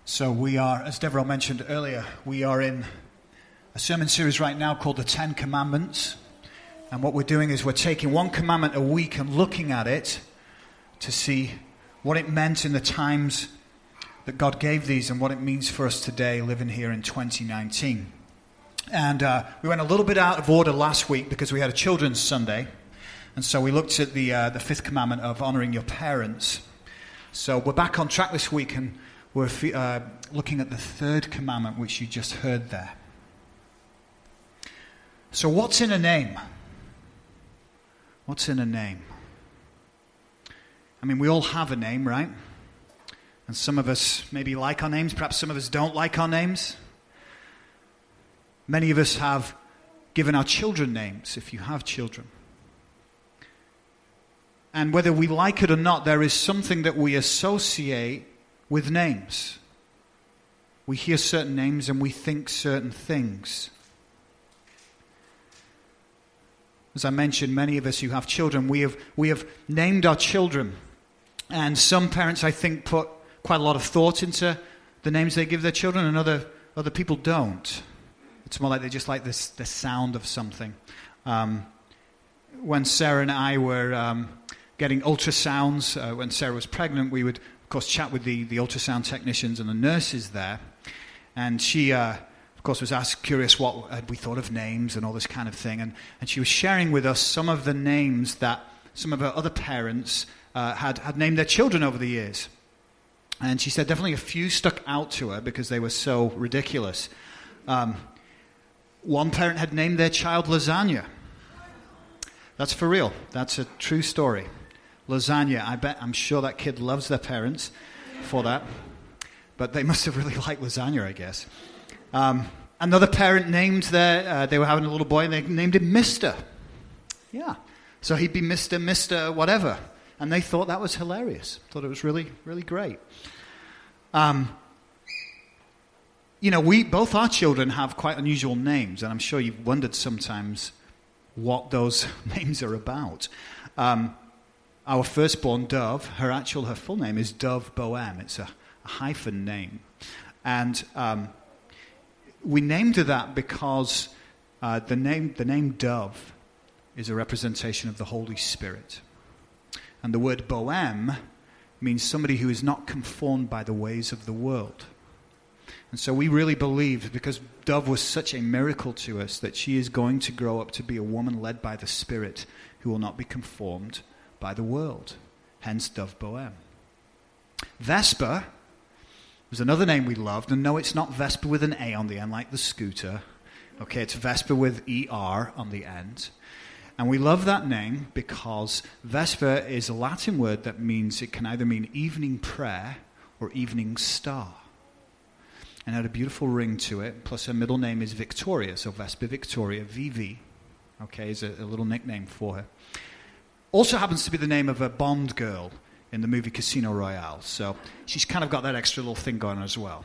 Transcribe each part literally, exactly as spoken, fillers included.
So we are, as Deverell mentioned earlier, we are in a sermon series right now called the Ten Commandments. And what we're doing is we're taking one commandment a week and looking at it to see what it meant in the times that God gave these and what it means for us today living here in twenty nineteen. And uh, we went a little bit out of order last week because we had a Children's Sunday. And so we looked at the uh, the fifth commandment of honoring your parents. So we're back on track this week and we're uh, looking at the third commandment, which you just heard there. So what's in a name? What's in a name? I mean, we all have a name, right? And some of us maybe like our names. Perhaps some of us don't like our names. Many of us have given our children names, if you have children. And whether we like it or not, there is something that we associate with names. We hear certain names and we think certain things. As I mentioned, many of us who have children, we have we have named our children. And some parents, I think, put quite a lot of thought into the names they give their children, and other other people don't. It's more like they just like this the sound of something. Um, when Sarah and I were um, getting ultrasounds, uh, when Sarah was pregnant, we would, of course, chat with the, the ultrasound technicians and the nurses there. And she, uh, of course, was asked, curious what had we thought of names and all this kind of thing. And, and she was sharing with us some of the names that some of her other parents uh, had, had named their children over the years. And she said definitely a few stuck out to her because they were so ridiculous. Um, one parent had named their child Lasagna. That's for real. That's a true story. Lasagna. I bet, I'm sure that kid loves their parents for that. But they must have really liked lasagna, I guess. Um, another parent named their, uh, they were having a little boy and they named him Mister Yeah. So he'd be Mister Mister whatever. And they thought that was hilarious. Thought it was really, really great. Um, you know, we, both our children have quite unusual names. And I'm sure you've wondered sometimes what those names are about. Um, our firstborn, Dove, her actual, her full name is Dove Bohem. It's a, a hyphen name. And um, we named her that because uh, the name the name Dove is a representation of the Holy Spirit. And the word Bohem means somebody who is not conformed by the ways of the world. And so we really believe, because Dove was such a miracle to us, that she is going to grow up to be a woman led by the Spirit who will not be conformed by the world. Hence Dove Bohem. Vesper was another name we loved. And no, it's not Vesper with an A on the end like the scooter. Okay, it's Vesper with E R on the end. And we love that name because Vesper is a Latin word that means, it can either mean evening prayer or evening star. And had a beautiful ring to it. Plus her middle name is Victoria, so Vesper Victoria, V V, okay, is a, a little nickname for her. Also happens to be the name of a Bond girl in the movie Casino Royale. So she's kind of got that extra little thing going as well.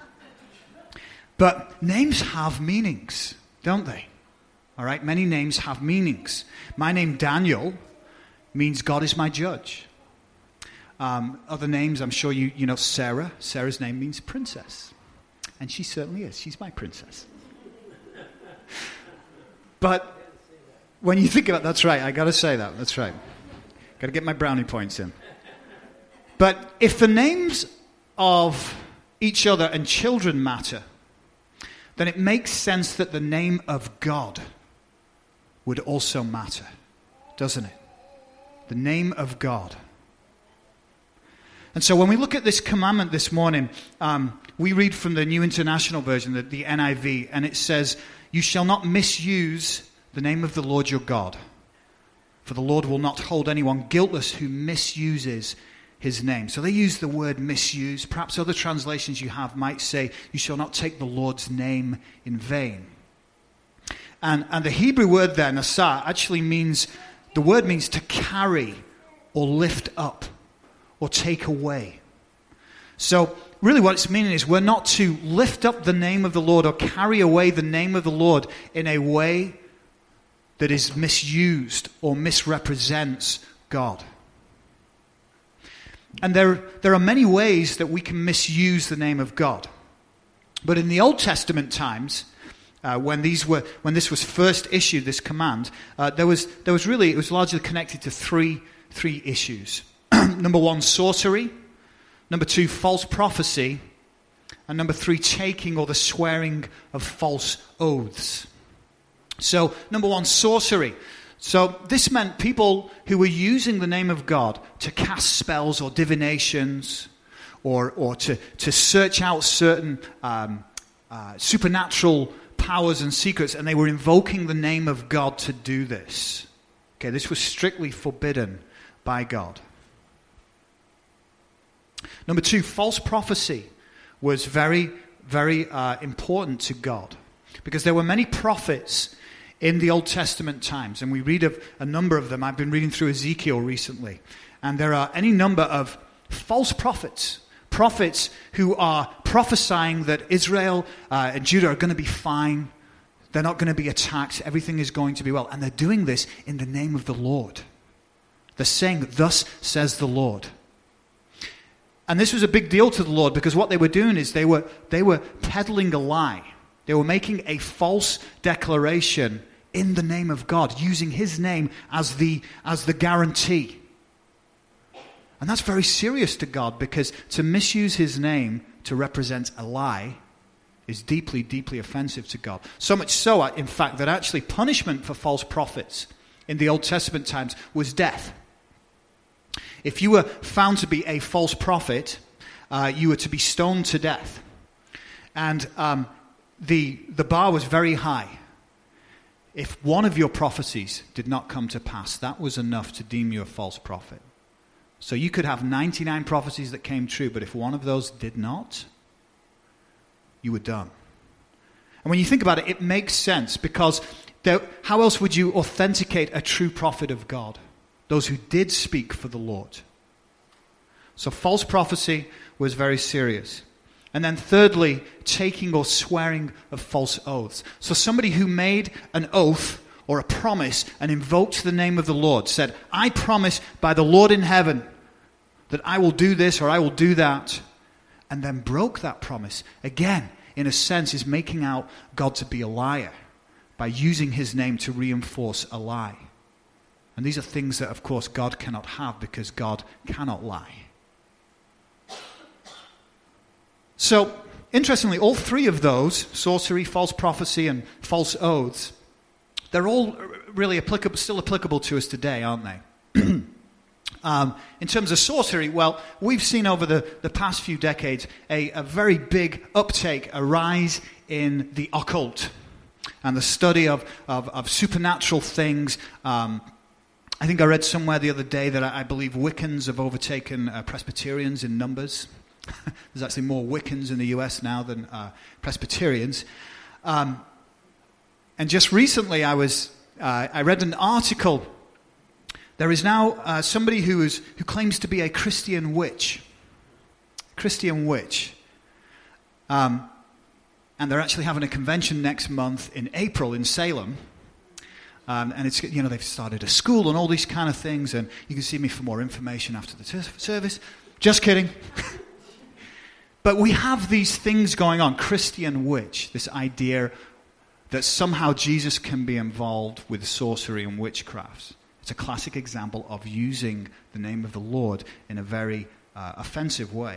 But names have meanings, don't they? All right, many names have meanings. My name, Daniel, means God is my judge. Um, other names, I'm sure you, you know, Sarah. Sarah's name means princess. And she certainly is. She's my princess. But when you think about it, that's right. I got to say that. That's right. Got to get my brownie points in. But if the names of each other and children matter, then it makes sense that the name of God would also matter, doesn't it? The name of God. And so when we look at this commandment this morning, um, we read from the New International Version, the, the N I V, and it says, "You shall not misuse the name of the Lord your God, for the Lord will not hold anyone guiltless who misuses his name." So they use the word misuse. Perhaps other translations you have might say, "You shall not take the Lord's name in vain." And, and the Hebrew word there, nasa, actually means, the word means to carry or lift up or take away. So really what it's meaning is we're not to lift up the name of the Lord or carry away the name of the Lord in a way that is misused or misrepresents God. And there, there are many ways that we can misuse the name of God. But in the Old Testament times, uh, when these were, when this was first issued, this command, uh, there was, there was really, it was largely connected to three, three issues. Number one, sorcery. Number two, false prophecy. And number three, taking or the swearing of false oaths. So, number one, sorcery. So this meant people who were using the name of God to cast spells or divinations, or or to, to search out certain um, uh, supernatural powers and secrets, and they were invoking the name of God to do this. Okay, this was strictly forbidden by God. Number two, false prophecy was very, very uh, important to God, because there were many prophets in the Old Testament times, and we read of a number of them. I've been reading through Ezekiel recently, and there are any number of false prophets, prophets who are prophesying that Israel uh, and Judah are going to be fine, they're not going to be attacked, everything is going to be well, and they're doing this in the name of the Lord. They're saying, "Thus says the Lord." And this was a big deal to the Lord, because what they were doing is they were they were peddling a lie. They were making a false declaration in the name of God, using his name as the as the guarantee. And that's very serious to God, because to misuse his name to represent a lie is deeply, deeply offensive to God. So much so, in fact, that actually punishment for false prophets in the Old Testament times was death. If you were found to be a false prophet, uh, you were to be stoned to death. And um, the, the bar was very high. If one of your prophecies did not come to pass, that was enough to deem you a false prophet. So you could have ninety-nine prophecies that came true, but if one of those did not, you were done. And when you think about it, it makes sense, because there, how else would you authenticate a true prophet of God? Those who did speak for the Lord. So false prophecy was very serious. And then thirdly, taking or swearing of false oaths. So somebody who made an oath or a promise and invoked the name of the Lord, said, "I promise by the Lord in heaven that I will do this or I will do that," and then broke that promise. Again, in a sense, is making out God to be a liar by using his name to reinforce a lie. And these are things that, of course, God cannot have, because God cannot lie. So, interestingly, all three of those, sorcery, false prophecy, and false oaths, they're all really applicable, still applicable to us today, aren't they? um, in terms of sorcery, well, we've seen over the, the past few decades a, a very big uptake, a rise in the occult and the study of, of, of supernatural things. Um, I think I read somewhere the other day that I, I believe Wiccans have overtaken uh, Presbyterians in numbers. There's actually more Wiccans in the U S now than uh, Presbyterians. Um, and just recently I was uh, I read an article. There is now uh, somebody who is who claims to be a Christian witch. Christian witch. Um, and they're actually having a convention next month in April in Salem. Um, and it's, you know, they've started a school and all these kind of things, and you can see me for more information after the ter- service. Just kidding. But we have these things going on. Christian witch, this idea that somehow Jesus can be involved with sorcery and witchcraft. It's a classic example of using the name of the Lord in a very uh, offensive way.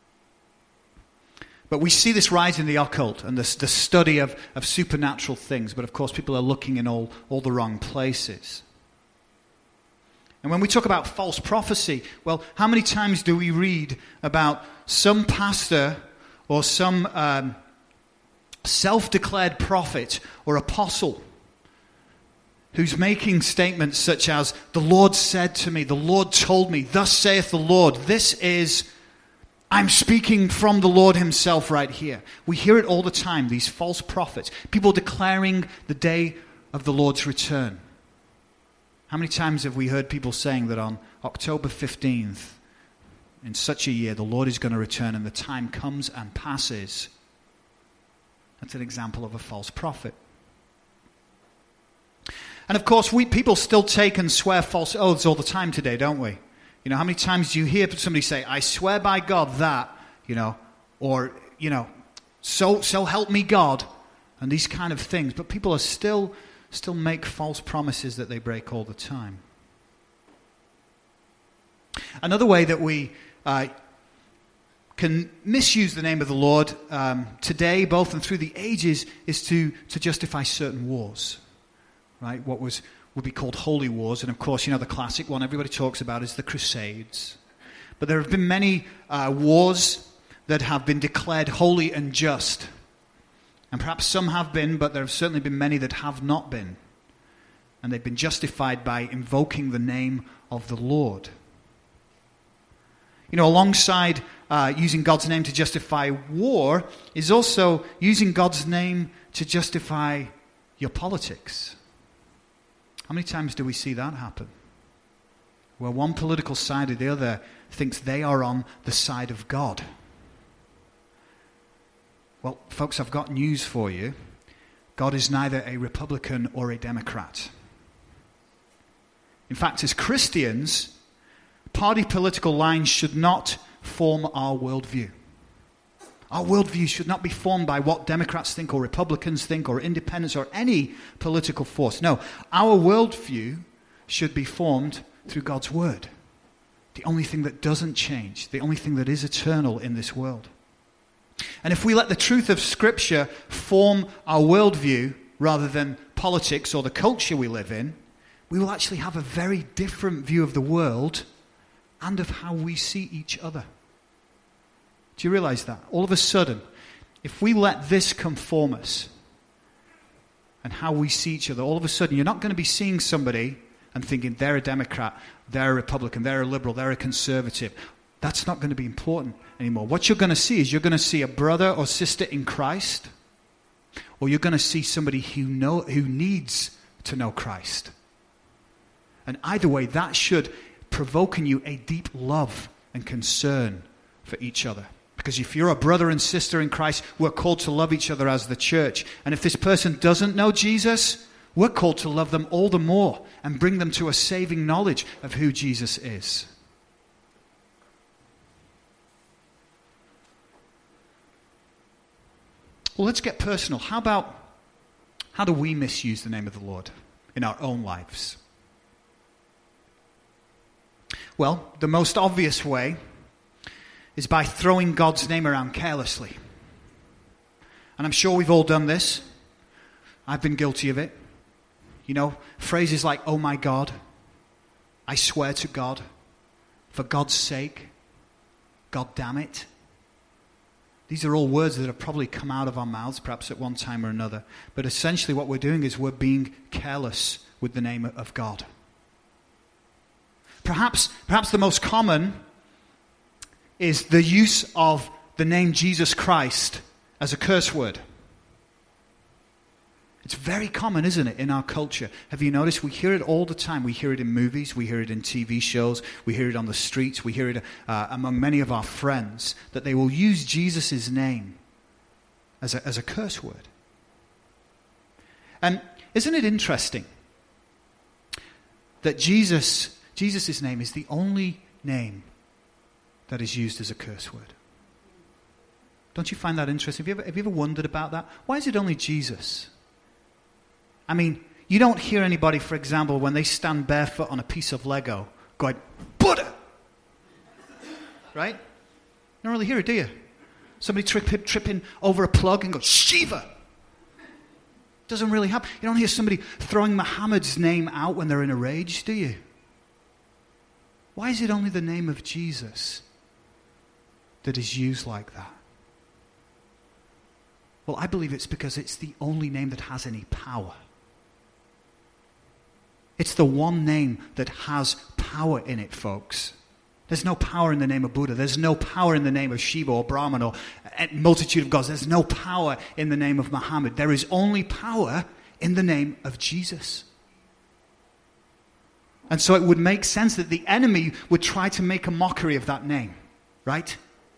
But we see this rise in the occult and the, the study of, of supernatural things. But of course, people are looking in all, all the wrong places. And when we talk about false prophecy, well, how many times do we read about some pastor or some um, self-declared prophet or apostle who's making statements such as, "The Lord said to me, the Lord told me, thus saith the Lord." This is, I'm speaking from the Lord himself right here. We hear it all the time, these false prophets. People declaring the day of the Lord's return. How many times have we heard people saying that on October fifteenth, in such a year, the Lord is going to return, and the time comes and passes? That's an example of a false prophet. And of course, we people still take and swear false oaths all the time today, don't we? You know, how many times do you hear somebody say, I swear by God that, you know, or, you know, so so help me God, and these kind of things. But people are still, still make false promises that they break all the time. Another way that we uh, can misuse the name of the Lord um, today, both and through the ages, is to, to justify certain wars, right? What was would be called holy wars, and of course, you know, the classic one everybody talks about is the Crusades. But there have been many uh, wars that have been declared holy and just, and perhaps some have been, but there have certainly been many that have not been, and they've been justified by invoking the name of the Lord. You know, alongside uh, using God's name to justify war is also using God's name to justify your politics. How many times do we see that happen? Where one political side or the other thinks they are on the side of God. Well, folks, I've got news for you. God is neither a Republican or a Democrat. In fact, as Christians, party political lines should not form our worldview. Our worldview should not be formed by what Democrats think or Republicans think or independents or any political force. No, our worldview should be formed through God's Word. The only thing that doesn't change, the only thing that is eternal in this world. And if we let the truth of Scripture form our worldview rather than politics or the culture we live in, we will actually have a very different view of the world and of how we see each other. Do you realize that? All of a sudden, if we let this conform us and how we see each other, all of a sudden you're not going to be seeing somebody and thinking they're a Democrat, they're a Republican, they're a liberal, they're a conservative. That's not going to be important anymore. What you're going to see is you're going to see a brother or sister in Christ, or you're going to see somebody who know who needs to know Christ. And either way, that should provoke in you a deep love and concern for each other. Because if you're a brother and sister in Christ, we're called to love each other as the church. And if this person doesn't know Jesus, we're called to love them all the more and bring them to a saving knowledge of who Jesus is. Well, let's get personal. How about, how do we misuse the name of the Lord in our own lives? Well, the most obvious way is by throwing God's name around carelessly. And I'm sure we've all done this. I've been guilty of it. You know, phrases like, oh my God, I swear to God, for God's sake, God damn it. These are all words that have probably come out of our mouths, perhaps at one time or another. But essentially what we're doing is we're being careless with the name of God. Perhaps, perhaps the most common is the use of the name Jesus Christ as a curse word. It's very common, isn't it, in our culture? Have you noticed? We hear it all the time. We hear it in movies, we hear it in T V shows, we hear it on the streets, we hear it uh, among many of our friends, that they will use Jesus' name as a, as a curse word. And isn't it interesting that Jesus, Jesus' name is the only name that is used as a curse word? Don't you find that interesting? Have you ever, have you ever wondered about that? Why is it only Jesus? I mean, you don't hear anybody, for example, when they stand barefoot on a piece of Lego, going, Buddha! Right? You don't really hear it, do you? Somebody trip, tripping over a plug and go, Shiva! Doesn't really happen. You don't hear somebody throwing Muhammad's name out when they're in a rage, do you? Why is it only the name of Jesus that is used like that? Well, I believe it's because it's the only name that has any power. It's the one name that has power in it, folks. There's no power in the name of Buddha. There's no power in the name of Shiva or Brahman or a multitude of gods. There's no power in the name of Muhammad. There is only power in the name of Jesus. And so it would make sense that the enemy would try to make a mockery of that name, right?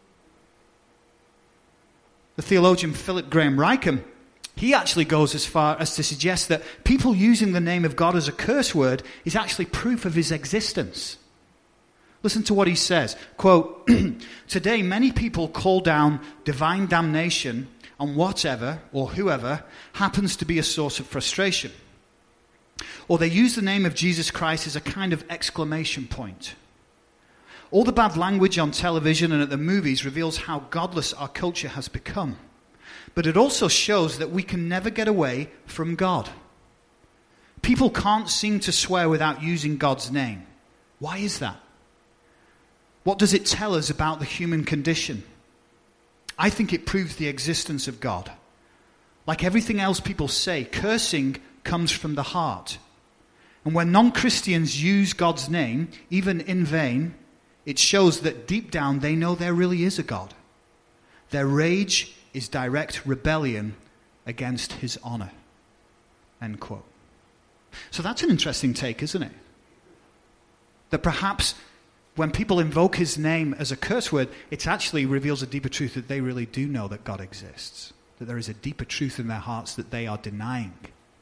The theologian Philip Graham Rickham, he actually goes as far as to suggest that people using the name of God as a curse word is actually proof of his existence. Listen to what he says. Quote, "Today many people call down divine damnation on whatever or whoever happens to be a source of frustration. Or they use the name of Jesus Christ as a kind of exclamation point. All the bad language on television and at the movies reveals how godless our culture has become. But it also shows that we can never get away from God. People can't seem to swear without using God's name. Why is that? What does it tell us about the human condition? I think it proves the existence of God. Like everything else people say, cursing comes from the heart. And when non-Christians use God's name, even in vain, it shows that deep down they know there really is a God. Their rage is direct rebellion against his honor." End quote. So that's an interesting take, isn't it? That perhaps when people invoke his name as a curse word, it actually reveals a deeper truth that they really do know that God exists. That there is a deeper truth in their hearts that they are denying.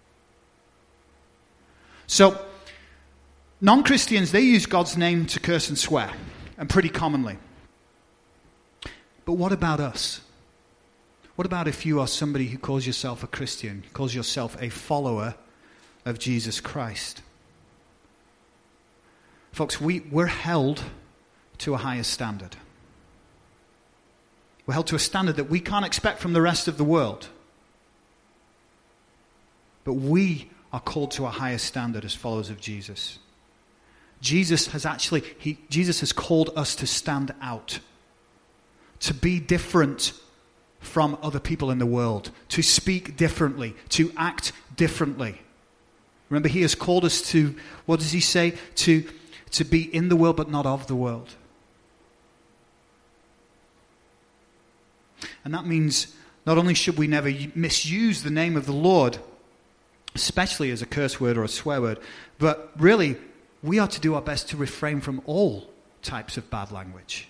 So, non-Christians, they use God's name to curse and swear, and pretty commonly. But what about us? What about if you are somebody who calls yourself a Christian, calls yourself a follower of Jesus Christ? Folks, we, we're held to a higher standard. We're held to a standard that we can't expect from the rest of the world. But we are called to a higher standard as followers of Jesus. Jesus has actually, he, Jesus has called us to stand out, to be different from other people in the world, to speak differently, to act differently. Remember, he has called us to, what does he say? To, to be in the world but not of the world. And that means not only should we never misuse the name of the Lord, especially as a curse word or a swear word, but really we are to do our best to refrain from all types of bad language.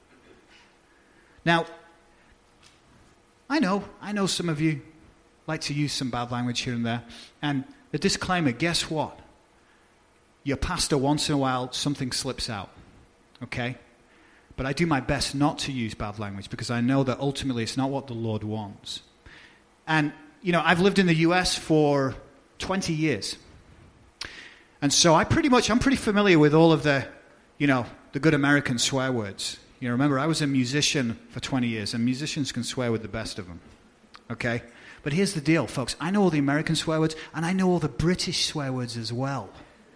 Now, I know, I know some of you like to use some bad language here and there, and a disclaimer, guess what? Your pastor, once in a while, something slips out, okay? But I do my best not to use bad language because I know that ultimately it's not what the Lord wants. And, you know, I've lived in the U S for twenty years. And so I pretty much, I'm pretty familiar with all of the, you know, the good American swear words. You know, remember, I was a musician for twenty years, and musicians can swear with the best of them, okay? But here's the deal, folks. I know all the American swear words, and I know all the British swear words as well.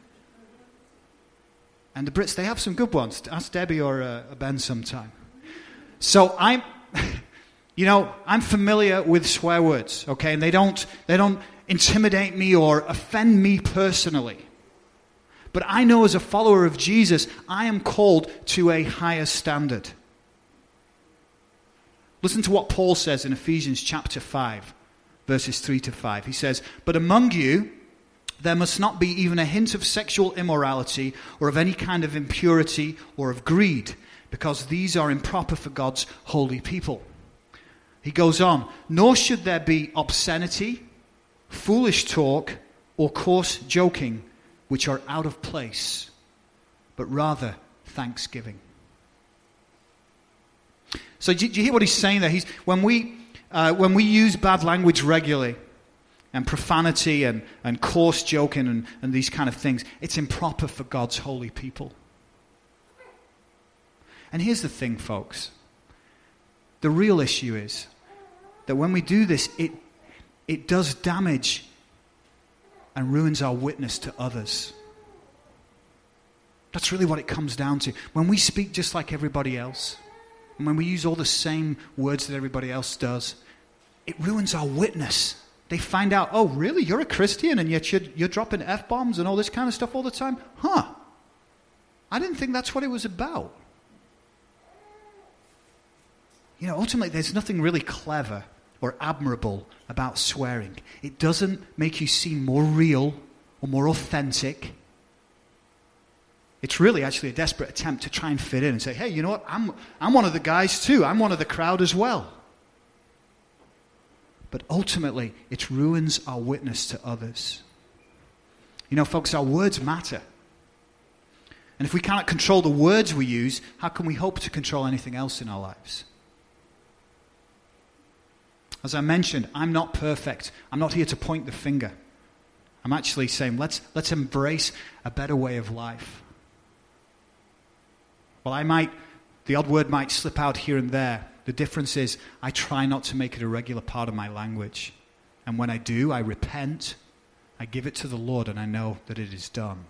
And the Brits, they have some good ones. Ask Debbie or uh, Ben sometime. So I'm, you know, I'm familiar with swear words, okay? And they don't, they don't intimidate me or offend me personally. But I know as a follower of Jesus, I am called to a higher standard. Listen to what Paul says in Ephesians chapter five, verses three to five. He says, "But among you there must not be even a hint of sexual immorality or of any kind of impurity or of greed, because these are improper for God's holy people." He goes on, "Nor should there be obscenity, foolish talk, or coarse joking, which are out of place, but rather thanksgiving." So do you hear what he's saying there? He's, when we uh, when we use bad language regularly, and profanity and, and coarse joking and, and these kind of things, it's improper for God's holy people. And here's the thing, folks. The real issue is that when we do this, it it does damage and ruins our witness to others. That's really what it comes down to. When we speak just like everybody else, and when we use all the same words that everybody else does, it ruins our witness. They find out, oh, really? You're a Christian and yet you're, you're dropping F-bombs and all this kind of stuff all the time? Huh. I didn't think that's what it was about. You know, ultimately, there's nothing really clever or admirable about swearing. It doesn't make you seem more real or more authentic. It's really actually a desperate attempt to try and fit in and say, hey, you know what? I'm, I'm one of the guys too. I'm one of the crowd as well. But ultimately, it ruins our witness to others. You know, folks, our words matter. And if we cannot control the words we use, how can we hope to control anything else in our lives? As I mentioned, I'm not perfect. I'm not here to point the finger. I'm actually saying, let's, let's embrace a better way of life. Well, I might, the odd word might slip out here and there. The difference is I try not to make it a regular part of my language. And when I do, I repent, I give it to the Lord, and I know that it is done.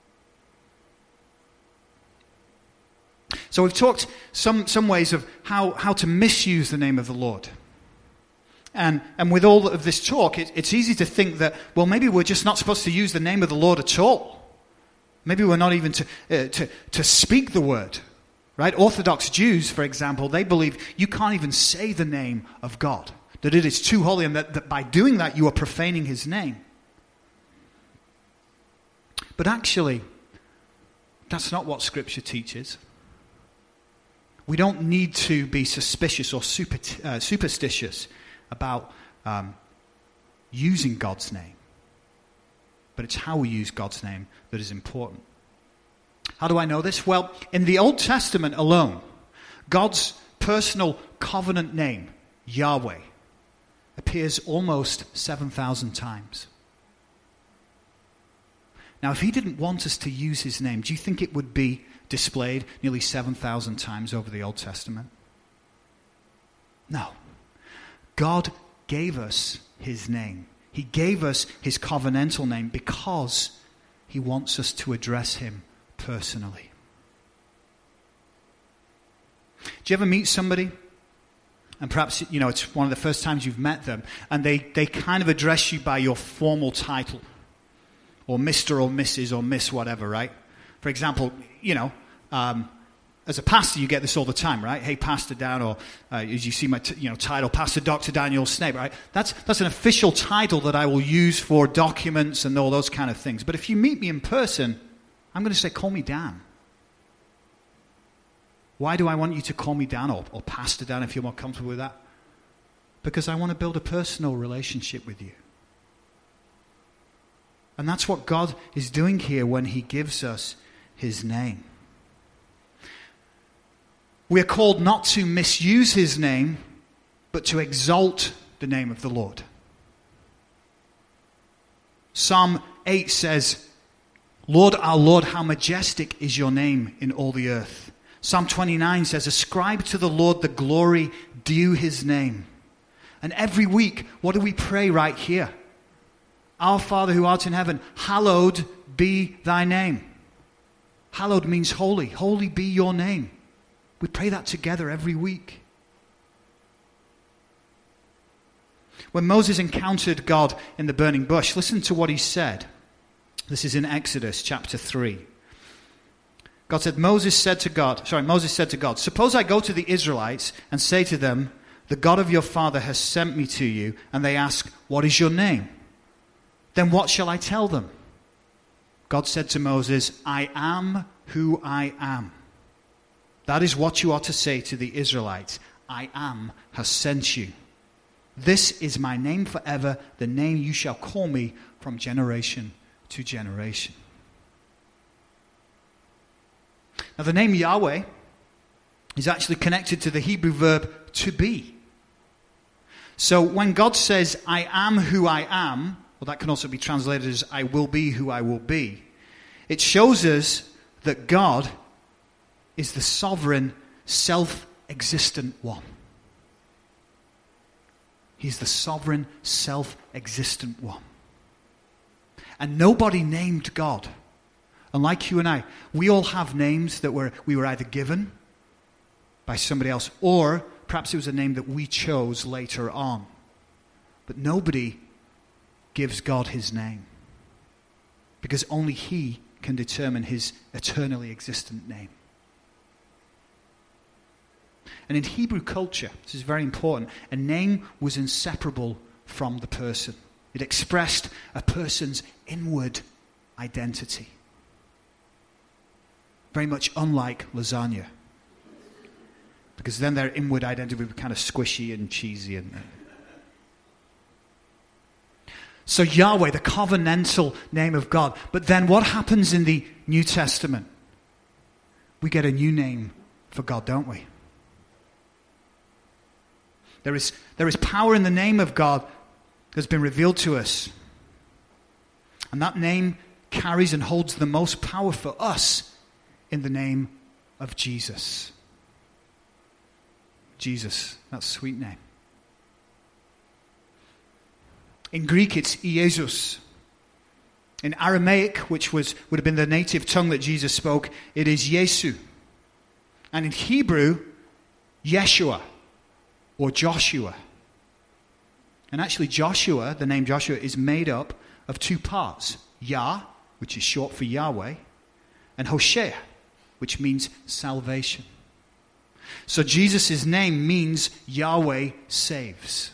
So we've talked some, some ways of how, how to misuse the name of the Lord. And, and with all of this talk, it, it's easy to think that, well, maybe we're just not supposed to use the name of the Lord at all. Maybe we're not even to, uh, to, to speak the word. Right? Orthodox Jews, for example, they believe you can't even say the name of God. That it is too holy, and that, that by doing that you are profaning his name. But actually, that's not what Scripture teaches. We don't need to be suspicious or super, uh, superstitious about um, using God's name. But it's how we use God's name that is important. How do I know this? Well, in the Old Testament alone, God's personal covenant name, Yahweh, appears almost seven thousand times. Now, if he didn't want us to use his name, do you think it would be displayed nearly seven thousand times over the Old Testament? No. God gave us his name. He gave us his covenantal name because he wants us to address him personally. Do you ever meet somebody, and perhaps, you know, it's one of the first times you've met them, and they, they kind of address you by your formal title, or Mister or Missus or Miss whatever, right? For example, you know, um, as a pastor, you get this all the time, right? Hey, Pastor Dan, or uh, as you see my t- you know title, Pastor Doctor Daniel Snape, right? That's that's an official title that I will use for documents and all those kind of things. But if you meet me in person, I'm going to say, call me Dan. Why do I want you to call me Dan, or, or Pastor Dan if you're more comfortable with that? Because I want to build a personal relationship with you. And that's what God is doing here when he gives us his name. We are called not to misuse his name, but to exalt the name of the Lord. Psalm eight says, Lord, our Lord, how majestic is your name in all the earth. Psalm twenty-nine says, ascribe to the Lord the glory due his name. And every week, what do we pray right here? Our Father who art in heaven, hallowed be thy name. Hallowed means holy. Holy be your name. We pray that together every week. When Moses encountered God in the burning bush, listen to what he said. This is in Exodus chapter three. God said, Moses said to God, sorry, Moses said to God, suppose I go to the Israelites and say to them, the God of your father has sent me to you, and they ask, what is your name? Then what shall I tell them? God said to Moses, I am who I am. That is what you are to say to the Israelites. I am has sent you. This is my name forever, the name you shall call me from generation to generation. Now the name Yahweh is actually connected to the Hebrew verb to be. So when God says, I am who I am, well, that can also be translated as I will be who I will be. It shows us that God is the sovereign, self-existent one. He's the sovereign, self-existent one. And nobody named God. Unlike you and I, we all have names that were we were either given by somebody else, or perhaps it was a name that we chose later on. But nobody gives God his name, because only he can determine his eternally existent name. And in Hebrew culture, this is very important, a name was inseparable from the person. It expressed a person's inward identity. Very much unlike lasagna, because then their inward identity would be kind of squishy and cheesy. And so Yahweh, the covenantal name of God. But then what happens in the New Testament? we get a new name for God, don't we? There is, there is power in the name of God that's been revealed to us. And that name carries and holds the most power for us in the name of Jesus. Jesus, that sweet name. In Greek, it's Iesus. In Aramaic, which was would have been the native tongue that Jesus spoke, it is Yesu. And in Hebrew, Yeshua or Joshua. And actually Joshua, the name Joshua, is made up of two parts. Yah, which is short for Yahweh, and Hoshea, which means salvation. So Jesus' name means Yahweh saves.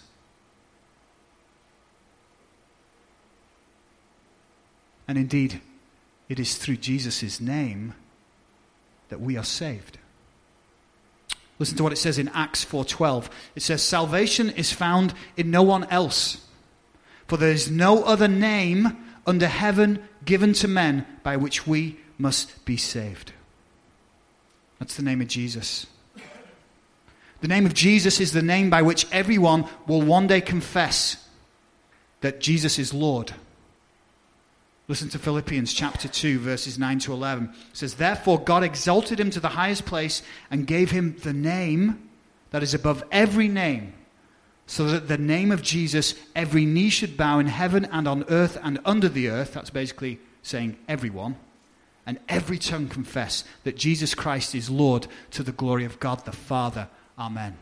And indeed, it is through Jesus' name that we are saved. Listen to what it says in Acts four twelve. It says, salvation is found in no one else, for there is no other name under heaven given to men by which we must be saved. That's the name of Jesus. The name of Jesus is the name by which everyone will one day confess that Jesus is Lord. Listen to Philippians chapter two, verses nine to eleven. It says, therefore God exalted him to the highest place and gave him the name that is above every name, so that the name of Jesus every knee should bow in heaven and on earth and under the earth. That's basically saying everyone. And every tongue confess that Jesus Christ is Lord, to the glory of God the Father. Amen.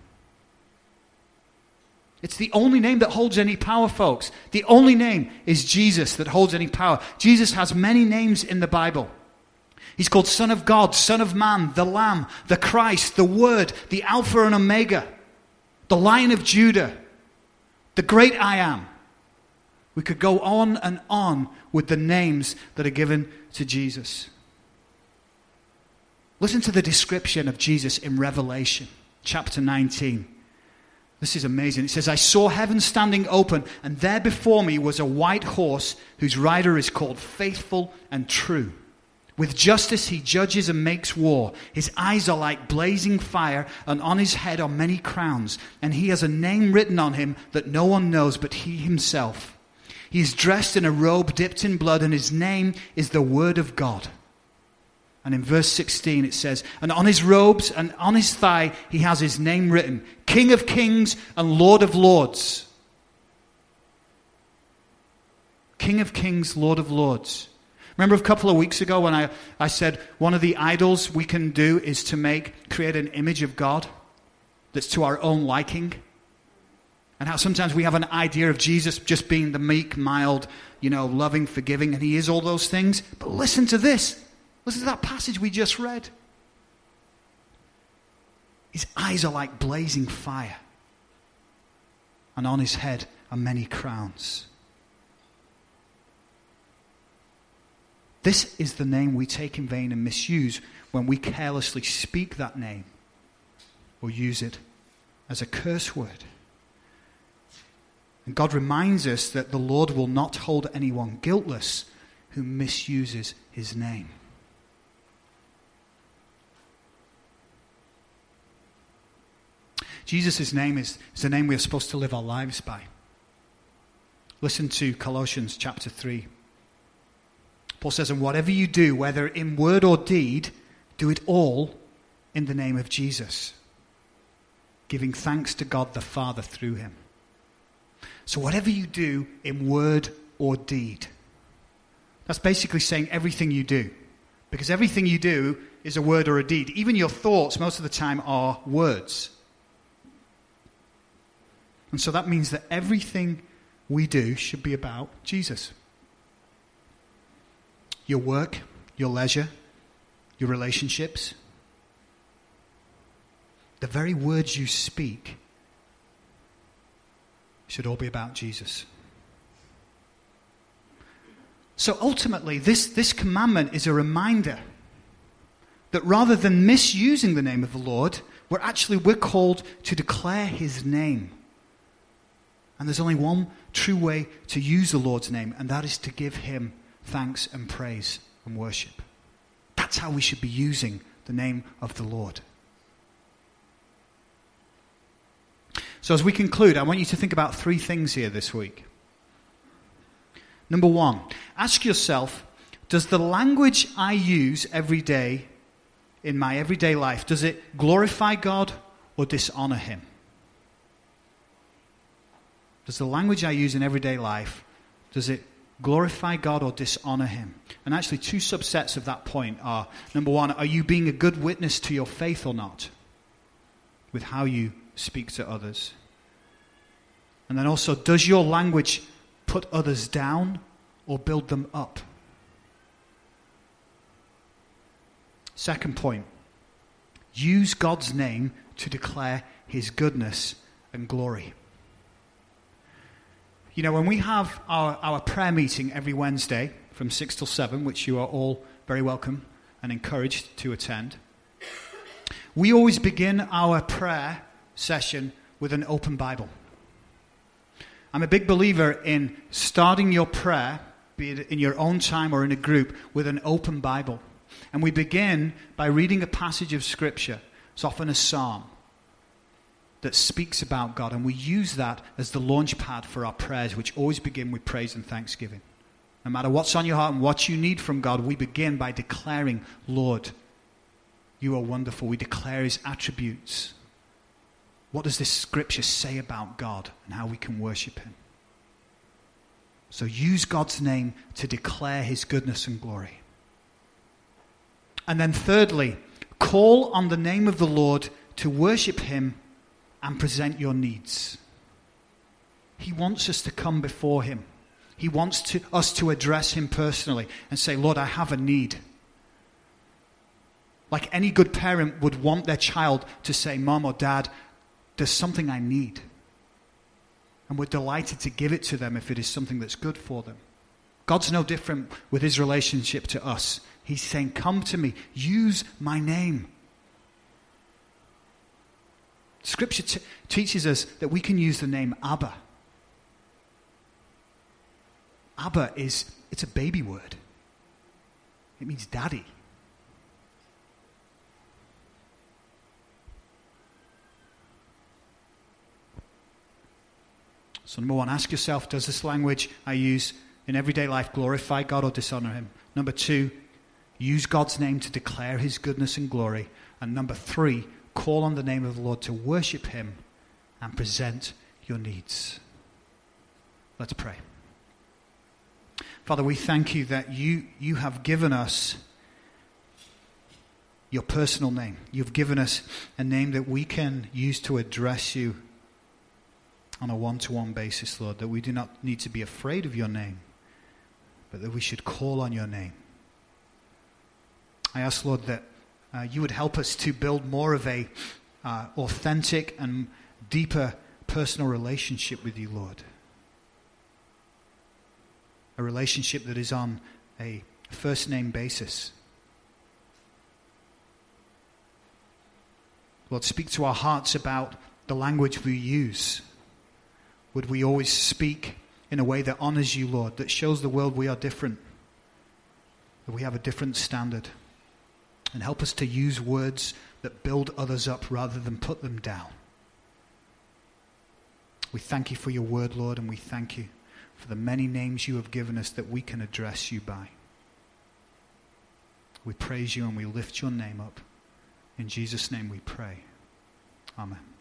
It's the only name that holds any power, folks. The only name is Jesus that holds any power. Jesus has many names in the Bible. He's called Son of God, Son of Man, the Lamb, the Christ, the Word, the Alpha and Omega, the Lion of Judah, the Great I Am. We could go on and on with the names that are given to Jesus. Listen to the description of Jesus in Revelation chapter nineteen. This is amazing. It says, I saw heaven standing open, and there before me was a white horse whose rider is called Faithful and True. With justice he judges and makes war. His eyes are like blazing fire, and on his head are many crowns. And he has a name written on him that no one knows but he himself. He is dressed in a robe dipped in blood, and his name is the Word of God. And in verse sixteen it says, and on his robes and on his thigh he has his name written, King of Kings and Lord of Lords. King of Kings, Lord of Lords. Remember a couple of weeks ago when I, I said one of the idols we can do is to make, create an image of God that's to our own liking. And how sometimes we have an idea of Jesus just being the meek, mild, you know, loving, forgiving, and he is all those things. But listen to this. Listen to that passage we just read. His eyes are like blazing fire, and on his head are many crowns. This is the name we take in vain and misuse when we carelessly speak that name or use it as a curse word. And God reminds us that the Lord will not hold anyone guiltless who misuses his name. Jesus' name is, is the name we are supposed to live our lives by. Listen to Colossians chapter three. Paul says, and whatever you do, whether in word or deed, do it all in the name of Jesus, giving thanks to God the Father through him. So whatever you do in word or deed, that's basically saying everything you do. Because everything you do is a word or a deed. Even your thoughts, most of the time, are words. And so that means that everything we do should be about Jesus. Your work, your leisure, your relationships, the very words you speak should all be about Jesus. So ultimately, this, this commandment is a reminder that rather than misusing the name of the Lord, we're actually, we're called to declare his name. And there's only one true way to use the Lord's name, and that is to give him thanks and praise and worship. That's how we should be using the name of the Lord. So as we conclude, I want you to think about three things here this week. Number one, ask yourself, does the language I use every day in my everyday life, does it glorify God or dishonor him? Does the language I use in everyday life, does it glorify God or dishonor him? And actually two subsets of that point are, number one, are you being a good witness to your faith or not? With how you speak to others. And then also, does your language put others down or build them up? Second point, use God's name to declare his goodness and glory. You know, when we have our, our prayer meeting every Wednesday from six till seven, which you are all very welcome and encouraged to attend, we always begin our prayer session with an open Bible. I'm a big believer in starting your prayer, be it in your own time or in a group, with an open Bible. And we begin by reading a passage of Scripture. It's often a psalm that speaks about God, and we use that as the launch pad for our prayers, which always begin with praise and thanksgiving. No matter what's on your heart and what you need from God, we begin by declaring, Lord, you are wonderful. We declare his attributes. What does this Scripture say about God and how we can worship him? So use God's name to declare his goodness and glory. And then thirdly, call on the name of the Lord to worship him and present your needs. He wants us to come before him. He wants to, us to address him personally and say, Lord, I have a need. Like any good parent would want their child to say, Mom or Dad, there's something I need. And we're delighted to give it to them if it is something that's good for them. God's no different with his relationship to us. He's saying, come to me, use my name. Scripture t- teaches us that we can use the name Abba. Abba is, it's a baby word. It means daddy. So number one, ask yourself, does this language I use in everyday life glorify God or dishonor him? Number two, use God's name to declare his goodness and glory. And number three, call on the name of the Lord to worship him and present your needs. Let's pray. Father, we thank you that you, you have given us your personal name. You've given us a name that we can use to address you on a one-to-one basis, Lord, that we do not need to be afraid of your name, but that we should call on your name. I ask, Lord, that uh, you would help us to build more of a uh, authentic and deeper personal relationship with you, Lord. A relationship that is on a first name basis. Lord, speak to our hearts about the language we use. Would we always speak in a way that honors you, Lord, that shows the world we are different, that we have a different standard. And help us to use words that build others up rather than put them down. We thank you for your word, Lord, and we thank you for the many names you have given us that we can address you by. We praise you and we lift your name up. In Jesus' name we pray. Amen.